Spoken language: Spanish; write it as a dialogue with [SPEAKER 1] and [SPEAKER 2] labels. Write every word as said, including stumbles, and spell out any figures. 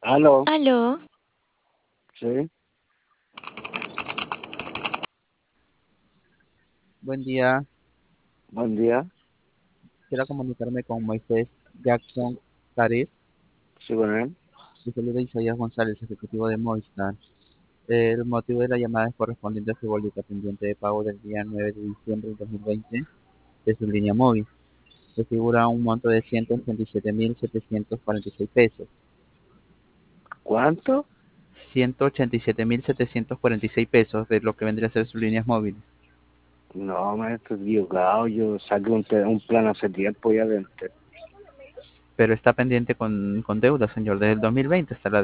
[SPEAKER 1] Aló,
[SPEAKER 2] Aló,
[SPEAKER 1] sí,
[SPEAKER 3] Buen día,
[SPEAKER 1] buen día,
[SPEAKER 3] quiero comunicarme con Moisés Jackson Caris.
[SPEAKER 1] sí, con él.
[SPEAKER 3] Le saluda Isaías González, ejecutivo de Movistar. El motivo de la llamada es correspondiente a su boleta pendiente de pago del día nueve de diciembre del dos mil veinte de su línea móvil. Le figura un monto de ciento ochenta y siete mil setecientos cuarenta y seis pesos.
[SPEAKER 1] ¿Cuánto?
[SPEAKER 3] ciento ochenta y siete mil setecientos cuarenta y seis pesos de lo que vendría a ser sus líneas móviles.
[SPEAKER 1] No, me estoy equivocado, yo saqué un, te- un plan hace tiempo ya de...
[SPEAKER 3] Pero está pendiente con, con deuda, señor, desde el dos mil veinte hasta la